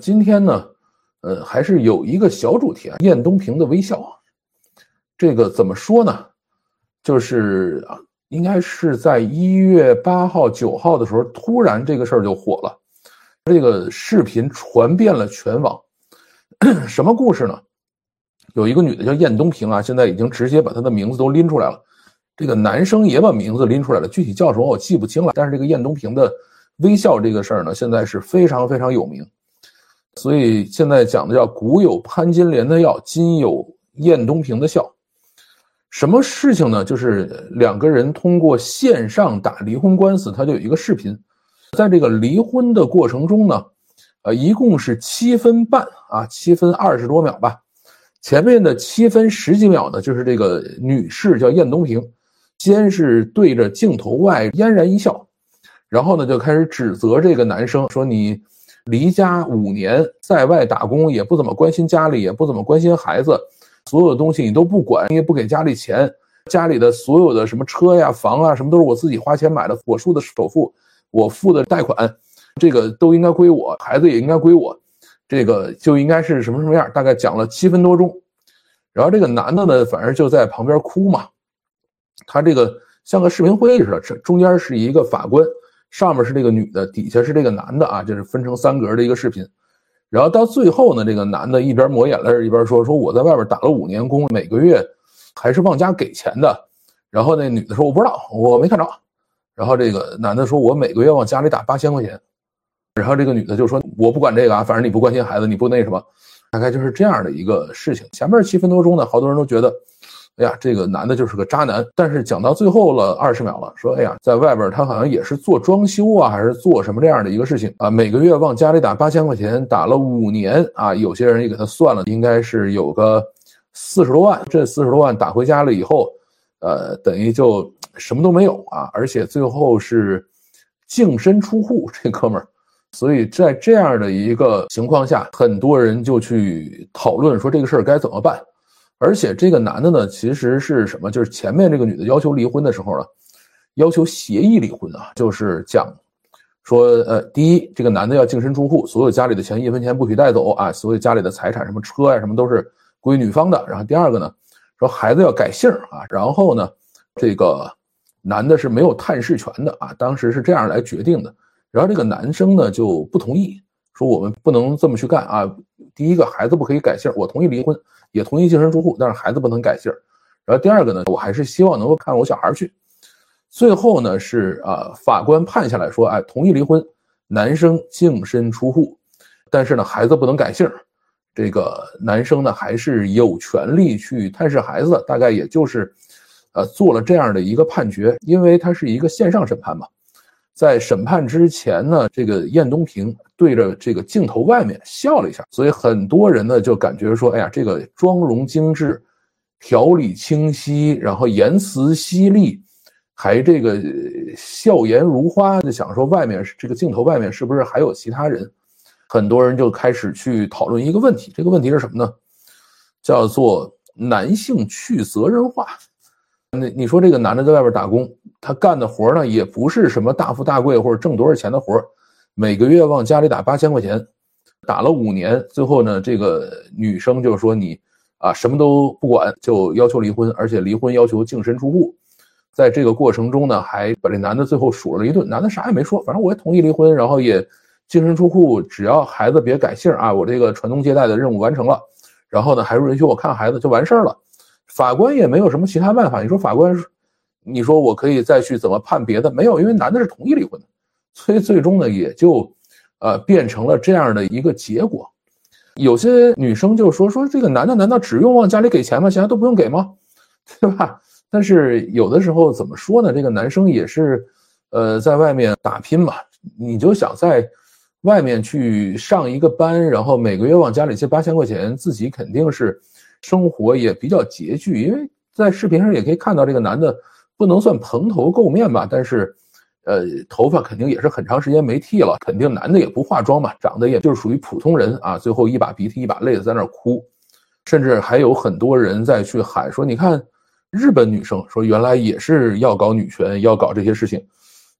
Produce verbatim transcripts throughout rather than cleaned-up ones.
今天呢，呃，还是有一个小主题啊，燕东平的微笑。这个怎么说呢？就是啊，应该是在一月八号、九号的时候，突然这个事儿就火了，这个视频传遍了全网。什么故事呢？有一个女的叫燕东平啊，现在已经直接把她的名字都拎出来了。这个男生也把名字拎出来了，具体叫什么我记不清了。但是这个燕东平的微笑这个事儿呢，现在是非常非常有名。所以现在讲的叫古有潘金莲的笑，今有燕东平的笑。什么事情呢？就是两个人通过线上打离婚官司，他就有一个视频。在这个离婚的过程中呢，呃，一共是七分半啊，七分二十多秒吧。前面的七分十几秒呢，就是这个女士叫燕东平，先是对着镜头外嫣然一笑，然后呢就开始指责这个男生，说你离家五年，在外打工，也不怎么关心家里，也不怎么关心孩子，所有的东西你都不管，你也不给家里钱，家里的所有的什么车呀、房啊，什么都是我自己花钱买的，我出的首付，我付的贷款，这个都应该归我，孩子也应该归我，这个就应该是什么什么样，大概讲了七分多钟。然后这个男的呢，反正就在旁边哭嘛，他这个像个视频会议似的，中间是一个法官，上面是这个女的，底下是这个男的啊，就是分成三格的一个视频。然后到最后呢，这个男的一边抹眼泪一边说说我在外边打了五年工，每个月还是往家给钱的。然后那女的说我不知道，我没看着。然后这个男的说我每个月往家里打八千块钱。然后这个女的就说我不管这个啊，反正你不关心孩子，你不那什么，大概就是这样的一个事情。前面七分多钟呢，好多人都觉得哎呀，这个男的就是个渣男。但是讲到最后了二十秒了，说哎呀，在外边他好像也是做装修啊，还是做什么这样的一个事情啊，每个月往家里打八千块钱，打了五年啊，有些人也给他算了，应该是有个四十多万。这四十多万打回家了以后，呃，等于就什么都没有啊，而且最后是净身出户，这哥们儿。所以在这样的一个情况下，很多人就去讨论说这个事儿该怎么办。而且这个男的呢，其实是什么？就是前面这个女的要求离婚的时候呢，要求协议离婚啊，就是讲说，呃，第一，这个男的要净身出户，所有家里的钱一分钱不许带走啊，所有家里的财产，什么车呀、什么都是归女方的。然后第二个呢，说孩子要改姓啊，然后呢，这个男的是没有探视权的啊，当时是这样来决定的。然后这个男生呢就不同意，说我们不能这么去干啊。第一个，孩子不可以改姓，我同意离婚，也同意净身出户，但是孩子不能改姓。然后第二个呢，我还是希望能够看我小孩去。最后呢是啊，法官判下来说，哎，同意离婚，男生净身出户，但是呢孩子不能改姓。这个男生呢还是有权利去探视孩子的，大概也就是呃做了这样的一个判决，因为它是一个线上审判嘛。在审判之前呢，这个燕东平对着这个镜头外面笑了一下，所以很多人呢就感觉说，哎呀，这个妆容精致，条理清晰，然后言辞犀利，还这个笑颜如花，就想说外面这个镜头外面是不是还有其他人？很多人就开始去讨论一个问题，这个问题是什么呢？叫做男性去责任化。你你说这个男的在外边打工，他干的活呢也不是什么大富大贵或者挣多少钱的活，每个月往家里打八千块钱，打了五年，最后呢这个女生就说你啊什么都不管，就要求离婚，而且离婚要求净身出户。在这个过程中呢，还把这男的最后数了一顿，男的啥也没说，反正我也同意离婚，然后也净身出户，只要孩子别改姓啊，我这个传宗接代的任务完成了，然后呢还允许我看孩子就完事儿了。法官也没有什么其他办法，你说法官，你说我可以再去怎么判别的？没有，因为男的是同意离婚的，所以最终呢也就呃变成了这样的一个结果。有些女生就说说这个男的难道只用往家里给钱吗？其他都不用给吗？对吧？但是有的时候怎么说呢？这个男生也是呃在外面打拼嘛，你就想在外面去上一个班，然后每个月往家里借八千块钱，自己肯定是生活也比较拮据。因为在视频上也可以看到这个男的不能算蓬头垢面吧，但是呃头发肯定也是很长时间没剃了，肯定男的也不化妆嘛，长得也就是属于普通人啊，最后一把鼻涕一把泪的在那儿哭。甚至还有很多人在去喊说，你看日本女生说原来也是要搞女权，要搞这些事情，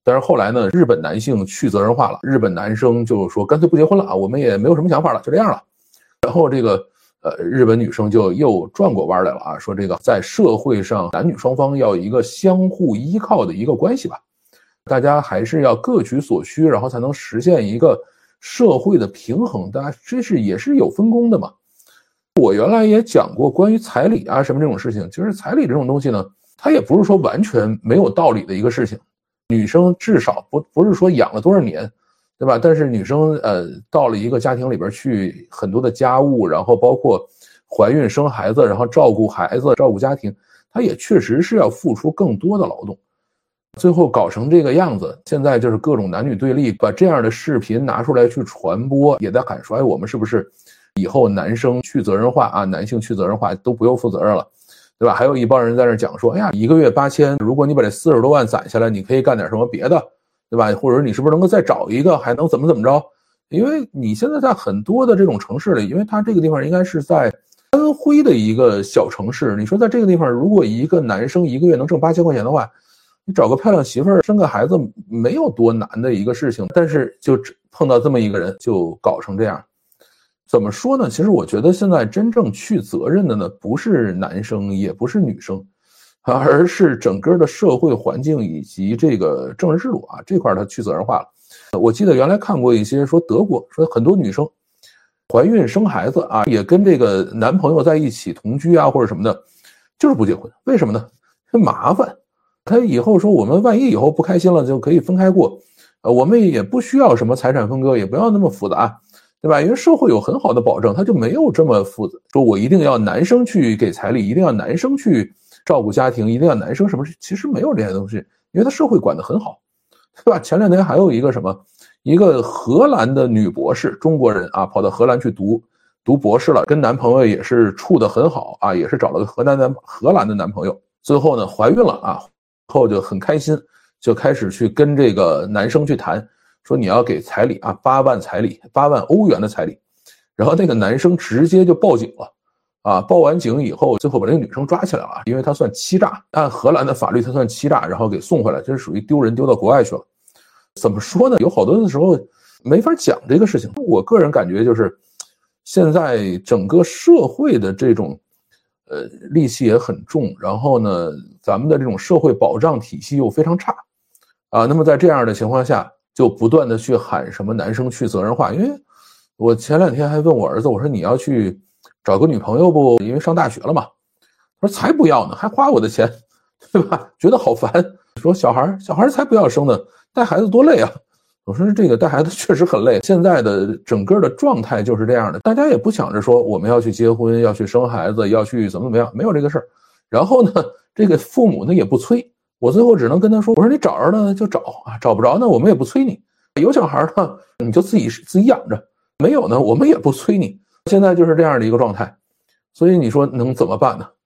但是后来呢，日本男性去责任化了，日本男生就说干脆不结婚了啊，我们也没有什么想法了，就这样了。然后这个呃，日本女生就又转过弯来了啊，说这个在社会上男女双方要一个相互依靠的一个关系吧，大家还是要各取所需，然后才能实现一个社会的平衡，大家这是也是有分工的嘛。我原来也讲过关于彩礼啊什么这种事情，其实彩礼这种东西呢，它也不是说完全没有道理的一个事情。女生至少不不是说养了多少年，对吧？但是女生呃到了一个家庭里边去，很多的家务，然后包括怀孕生孩子，然后照顾孩子，照顾家庭，她也确实是要付出更多的劳动。最后搞成这个样子，现在就是各种男女对立，把这样的视频拿出来去传播，也在喊说，哎，我们是不是以后男生去责任化啊，男性去责任化都不用负责任了，对吧？还有一帮人在那讲说，哎呀，一个月八千，如果你把这四十多万攒下来，你可以干点什么别的，对吧？或者你是不是能够再找一个，还能怎么怎么着？因为你现在在很多的这种城市里，因为它这个地方应该是在安徽的一个小城市，你说在这个地方，如果一个男生一个月能挣八千块钱的话，你找个漂亮媳妇儿生个孩子没有多难的一个事情，但是就碰到这么一个人就搞成这样。怎么说呢？其实我觉得现在真正去责任的呢，不是男生也不是女生，而是整个的社会环境以及这个政治制度啊，这块它去责任化了。我记得原来看过一些说德国说很多女生怀孕生孩子啊，也跟这个男朋友在一起同居啊或者什么的，就是不结婚。为什么呢？麻烦。他以后说我们万一以后不开心了就可以分开过，呃，我们也不需要什么财产分割，也不要那么复杂，对吧？因为社会有很好的保证，他就没有这么复杂，说我一定要男生去给彩礼，一定要男生去照顾家庭，一定要男生什么，其实没有这些东西，因为他社会管得很好，对吧？前两天还有一个什么，一个荷兰的女博士，中国人啊，跑到荷兰去读读博士了，跟男朋友也是处得很好啊，也是找了个荷兰男荷兰的男朋友，最后呢怀孕了啊。后就很开心，就开始去跟这个男生去谈，说你要给彩礼啊，八万彩礼，八万欧元的彩礼。然后那个男生直接就报警了，啊，报完警以后，最后把这个女生抓起来了，因为他算欺诈，按荷兰的法律他算欺诈，然后给送回来，这是属于丢人丢到国外去了。怎么说呢？有好多的时候没法讲这个事情。我个人感觉就是，现在整个社会的这种。呃，戾气也很重，然后呢，咱们的这种社会保障体系又非常差，啊，那么在这样的情况下，就不断的去喊什么男生去责任化。因为我前两天还问我儿子，我说你要去找个女朋友不？因为上大学了嘛。他说才不要呢，还花我的钱，对吧？觉得好烦。说小孩小孩才不要生呢，带孩子多累啊。我说这个带孩子确实很累，现在的整个的状态就是这样的，大家也不想着说我们要去结婚，要去生孩子，要去怎么怎么样，没有这个事儿。然后呢，这个父母呢也不催，我最后只能跟他说，我说你找着呢就找啊，找不着呢我们也不催你，有小孩呢你就自己自己养着，没有呢我们也不催你。现在就是这样的一个状态，所以你说能怎么办呢？